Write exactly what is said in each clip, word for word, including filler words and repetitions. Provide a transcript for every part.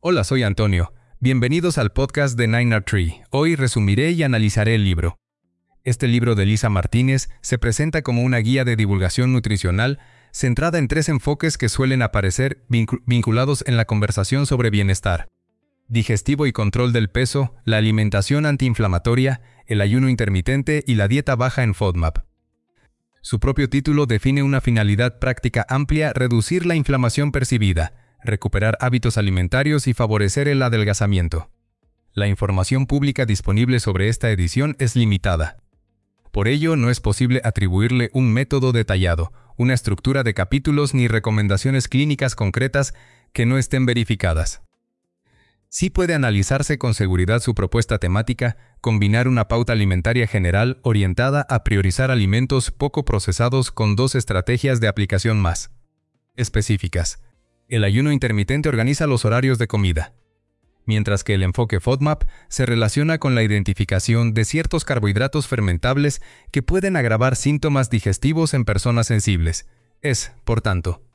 Hola, soy Antonio. Bienvenidos al podcast de Nine R Tree. Hoy resumiré y analizaré el libro. Este libro de Lisa Martínez se presenta como una guía de divulgación nutricional centrada en tres enfoques que suelen aparecer vinculados en la conversación sobre bienestar: digestivo y control del peso, la alimentación antiinflamatoria, el ayuno intermitente y la dieta baja en FODMAP. Su propio título define una finalidad práctica amplia: reducir la inflamación percibida, recuperar hábitos alimentarios y favorecer el adelgazamiento. La información pública disponible sobre esta edición es limitada. Por ello, no es posible atribuirle un método detallado, una estructura de capítulos ni recomendaciones clínicas concretas que no estén verificadas. Sí puede analizarse con seguridad su propuesta temática: combinar una pauta alimentaria general orientada a priorizar alimentos poco procesados con dos estrategias de aplicación más específicas. El ayuno intermitente organiza los horarios de comida, mientras que el enfoque FODMAP se relaciona con la identificación de ciertos carbohidratos fermentables que pueden agravar síntomas digestivos en personas sensibles. Es, por tanto,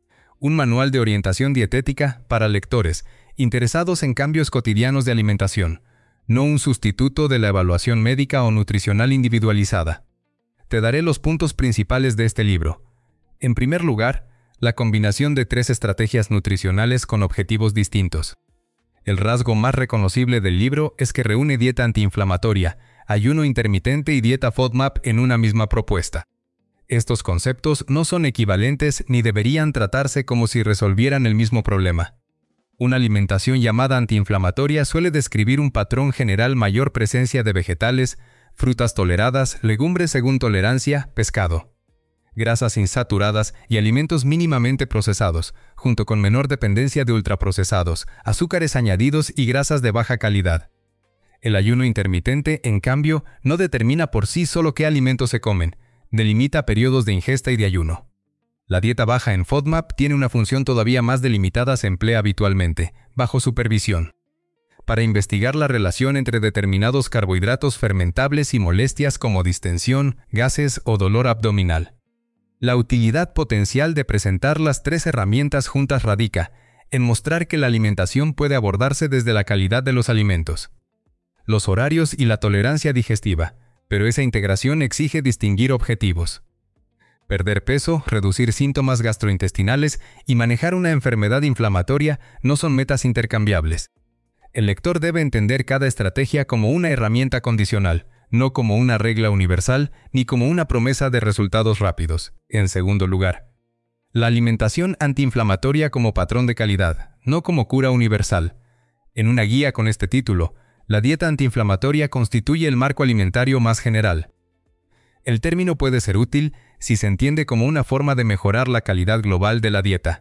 un manual de orientación dietética para lectores interesados en cambios cotidianos de alimentación, no un sustituto de la evaluación médica o nutricional individualizada. Te daré los puntos principales de este libro. En primer lugar, la combinación de tres estrategias nutricionales con objetivos distintos. El rasgo más reconocible del libro es que reúne dieta antiinflamatoria, ayuno intermitente y dieta FODMAP en una misma propuesta. Estos conceptos no son equivalentes ni deberían tratarse como si resolvieran el mismo problema. Una alimentación llamada antiinflamatoria suele describir un patrón general: mayor presencia de vegetales, frutas toleradas, legumbres según tolerancia, pescado, grasas insaturadas y alimentos mínimamente procesados, junto con menor dependencia de ultraprocesados, azúcares añadidos y grasas de baja calidad. El ayuno intermitente, en cambio, no determina por sí solo qué alimentos se comen, delimita periodos de ingesta y de ayuno. La dieta baja en FODMAP tiene una función todavía más delimitada: se emplea habitualmente, bajo supervisión, para investigar la relación entre determinados carbohidratos fermentables y molestias como distensión, gases o dolor abdominal. La utilidad potencial de presentar las tres herramientas juntas radica en mostrar que la alimentación puede abordarse desde la calidad de los alimentos, los horarios y la tolerancia digestiva, pero esa integración exige distinguir objetivos. Perder peso, reducir síntomas gastrointestinales y manejar una enfermedad inflamatoria no son metas intercambiables. El lector debe entender cada estrategia como una herramienta condicional, no como una regla universal ni como una promesa de resultados rápidos. En segundo lugar, la alimentación antiinflamatoria como patrón de calidad, no como cura universal. En una guía con este título, la dieta antiinflamatoria constituye el marco alimentario más general. El término puede ser útil si se entiende como una forma de mejorar la calidad global de la dieta,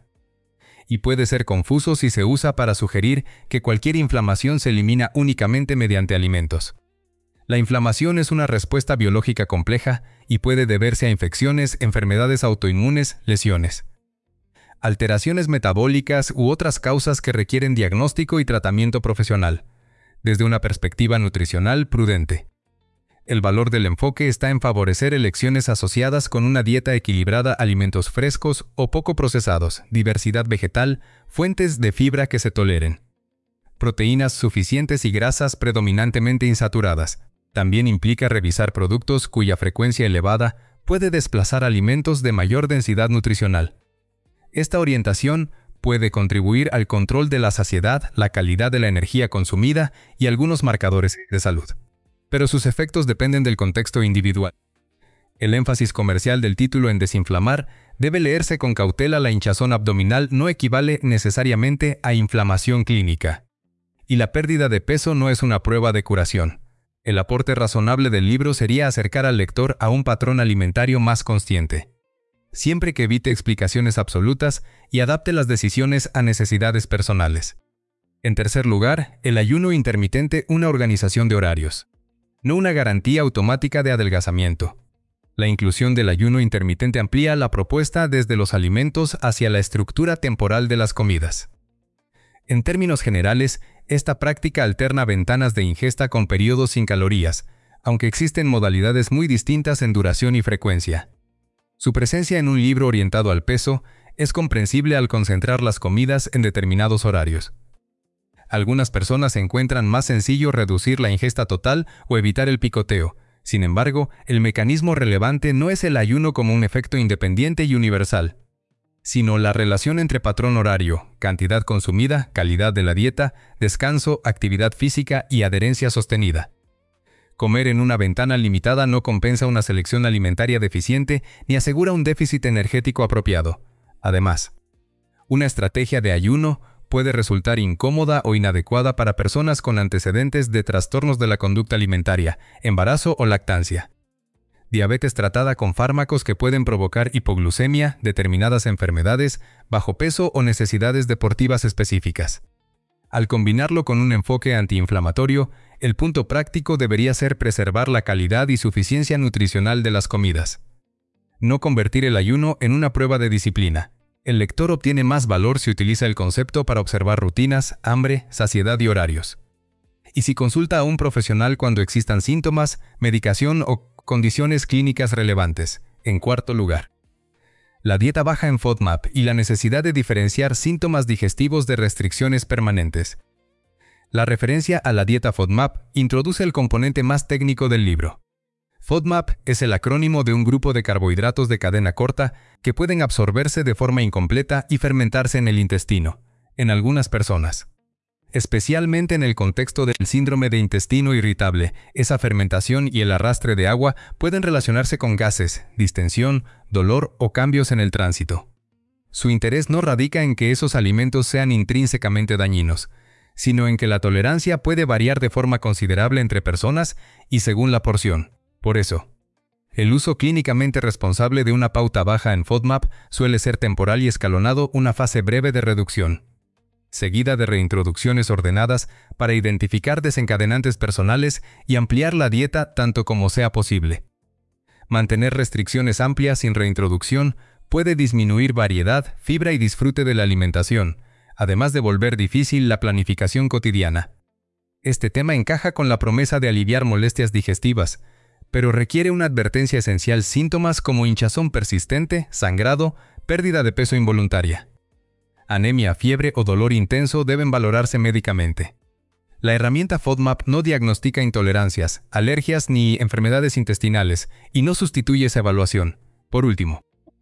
y puede ser confuso si se usa para sugerir que cualquier inflamación se elimina únicamente mediante alimentos. La inflamación es una respuesta biológica compleja y puede deberse a infecciones, enfermedades autoinmunes, lesiones, alteraciones metabólicas u otras causas que requieren diagnóstico y tratamiento profesional, desde una perspectiva nutricional prudente. El valor del enfoque está en favorecer elecciones asociadas con una dieta equilibrada: alimentos frescos o poco procesados, diversidad vegetal, fuentes de fibra que se toleren, proteínas suficientes y grasas predominantemente insaturadas. También implica revisar productos cuya frecuencia elevada puede desplazar alimentos de mayor densidad nutricional. Esta orientación puede contribuir al control de la saciedad, la calidad de la energía consumida y algunos marcadores de salud, pero sus efectos dependen del contexto individual. El énfasis comercial del título en desinflamar debe leerse con cautela. La hinchazón abdominal no equivale necesariamente a inflamación clínica, y la pérdida de peso no es una prueba de curación. El aporte razonable del libro sería acercar al lector a un patrón alimentario más consciente, siempre que evite explicaciones absolutas y adapte las decisiones a necesidades personales. En tercer lugar, el ayuno intermitente, una organización de horarios, no una garantía automática de adelgazamiento. La inclusión del ayuno intermitente amplía la propuesta desde los alimentos hacia la estructura temporal de las comidas. En términos generales, esta práctica alterna ventanas de ingesta con periodos sin calorías, aunque existen modalidades muy distintas en duración y frecuencia. Su presencia en un libro orientado al peso es comprensible al concentrar las comidas en determinados horarios. Algunas personas encuentran más sencillo reducir la ingesta total o evitar el picoteo. Sin embargo, el mecanismo relevante no es el ayuno como un efecto independiente y universal, sino la relación entre patrón horario, cantidad consumida, calidad de la dieta, descanso, actividad física y adherencia sostenida. Comer en una ventana limitada no compensa una selección alimentaria deficiente ni asegura un déficit energético apropiado. Además, una estrategia de ayuno puede resultar incómoda o inadecuada para personas con antecedentes de trastornos de la conducta alimentaria, embarazo o lactancia, diabetes tratada con fármacos que pueden provocar hipoglucemia, determinadas enfermedades, bajo peso o necesidades deportivas específicas. Al combinarlo con un enfoque antiinflamatorio, el punto práctico debería ser preservar la calidad y suficiencia nutricional de las comidas. No convertir el ayuno en una prueba de disciplina. El lector obtiene más valor si utiliza el concepto para observar rutinas, hambre, saciedad y horarios. Y si consulta a un profesional cuando existan síntomas, medicación o condiciones clínicas relevantes. En cuarto lugar, la dieta baja en FODMAP y la necesidad de diferenciar síntomas digestivos de restricciones permanentes. La referencia a la dieta FODMAP introduce el componente más técnico del libro. FODMAP es el acrónimo de un grupo de carbohidratos de cadena corta que pueden absorberse de forma incompleta y fermentarse en el intestino, en algunas personas. Especialmente en el contexto del síndrome de intestino irritable, esa fermentación y el arrastre de agua pueden relacionarse con gases, distensión, dolor o cambios en el tránsito. Su interés no radica en que esos alimentos sean intrínsecamente dañinos, sino en que la tolerancia puede variar de forma considerable entre personas y según la porción. Por eso, el uso clínicamente responsable de una pauta baja en FODMAP suele ser temporal y escalonado, una fase breve de reducción, seguida de reintroducciones ordenadas para identificar desencadenantes personales y ampliar la dieta tanto como sea posible. Mantener restricciones amplias sin reintroducción puede disminuir variedad, fibra y disfrute de la alimentación, además de volver difícil la planificación cotidiana. Este tema encaja con la promesa de aliviar molestias digestivas, pero requiere una advertencia esencial: síntomas como hinchazón persistente, sangrado, pérdida de peso involuntaria, anemia, fiebre o dolor intenso deben valorarse médicamente. La herramienta FODMAP no diagnostica intolerancias, alergias ni enfermedades intestinales y no sustituye esa evaluación. Por último,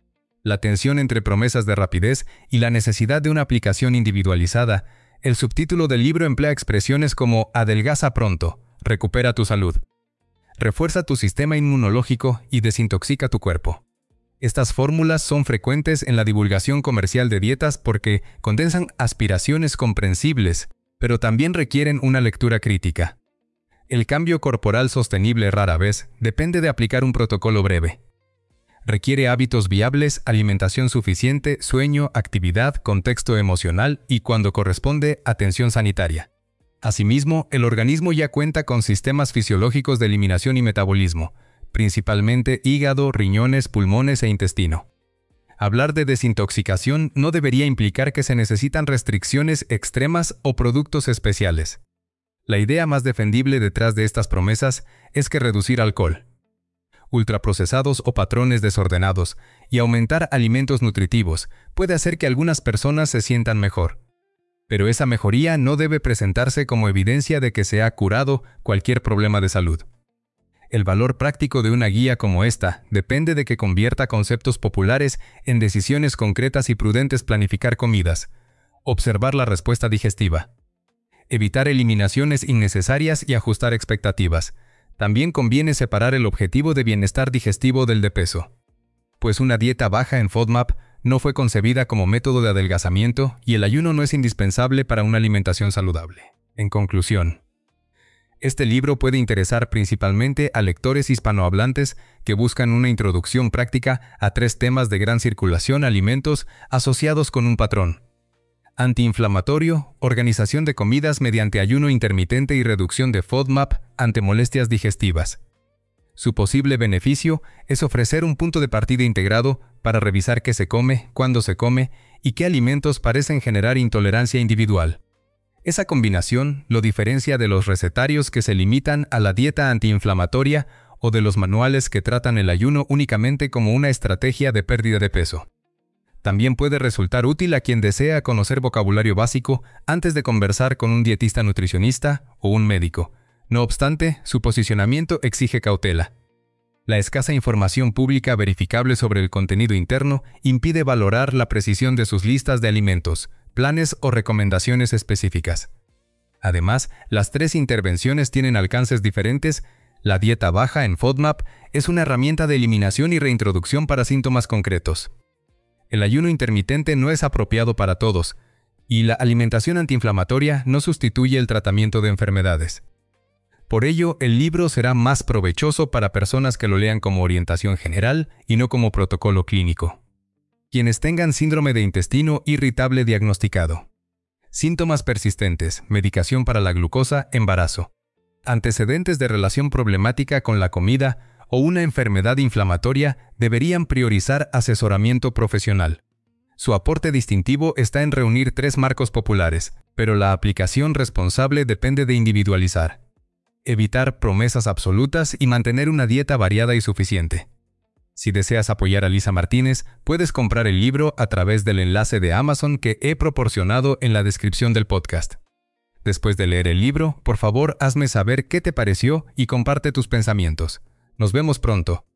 la tensión entre promesas de rapidez y la necesidad de una aplicación individualizada. El subtítulo del libro emplea expresiones como adelgaza pronto, recupera tu salud, refuerza tu sistema inmunológico y desintoxica tu cuerpo. Estas fórmulas son frecuentes en la divulgación comercial de dietas porque condensan aspiraciones comprensibles, pero también requieren una lectura crítica. El cambio corporal sostenible rara vez depende de aplicar un protocolo breve. Requiere hábitos viables, alimentación suficiente, sueño, actividad, contexto emocional y, cuando corresponde, atención sanitaria. Asimismo, el organismo ya cuenta con sistemas fisiológicos de eliminación y metabolismo, principalmente hígado, riñones, pulmones e intestino. Hablar de desintoxicación no debería implicar que se necesitan restricciones extremas o productos especiales. La idea más defendible detrás de estas promesas es que reducir alcohol, ultraprocesados o patrones desordenados y aumentar alimentos nutritivos puede hacer que algunas personas se sientan mejor. Pero esa mejoría no debe presentarse como evidencia de que se ha curado cualquier problema de salud. El valor práctico de una guía como esta depende de que convierta conceptos populares en decisiones concretas y prudentes. Planificar comidas, observar la respuesta digestiva, evitar eliminaciones innecesarias y ajustar expectativas. También conviene separar el objetivo de bienestar digestivo del de peso, pues una dieta baja en FODMAP no fue concebida como método de adelgazamiento y el ayuno no es indispensable para una alimentación saludable. En conclusión, este libro puede interesar principalmente a lectores hispanohablantes que buscan una introducción práctica a tres temas de gran circulación: alimentos asociados con un patrón antiinflamatorio, organización de comidas mediante ayuno intermitente y reducción de FODMAP ante molestias digestivas. Su posible beneficio es ofrecer un punto de partida integrado para revisar qué se come, cuándo se come y qué alimentos parecen generar intolerancia individual. Esa combinación lo diferencia de los recetarios que se limitan a la dieta antiinflamatoria o de los manuales que tratan el ayuno únicamente como una estrategia de pérdida de peso. También puede resultar útil a quien desea conocer vocabulario básico antes de conversar con un dietista nutricionista o un médico. No obstante, su posicionamiento exige cautela. La escasa información pública verificable sobre el contenido interno impide valorar la precisión de sus listas de alimentos, planes o recomendaciones específicas. Además, las tres intervenciones tienen alcances diferentes. La dieta baja en FODMAP es una herramienta de eliminación y reintroducción para síntomas concretos. El ayuno intermitente no es apropiado para todos, y la alimentación antiinflamatoria no sustituye el tratamiento de enfermedades. Por ello, el libro será más provechoso para personas que lo lean como orientación general y no como protocolo clínico. Quienes tengan síndrome de intestino irritable diagnosticado. Síntomas persistentes, medicación para la glucosa, embarazo. Antecedentes de relación problemática con la comida o una enfermedad inflamatoria deberían priorizar asesoramiento profesional. Su aporte distintivo está en reunir tres marcos populares, pero la aplicación responsable depende de individualizar. Evitar promesas absolutas y mantener una dieta variada y suficiente. Si deseas apoyar a Lisa Martínez, puedes comprar el libro a través del enlace de Amazon que he proporcionado en la descripción del podcast. Después de leer el libro, por favor, hazme saber qué te pareció y comparte tus pensamientos. Nos vemos pronto.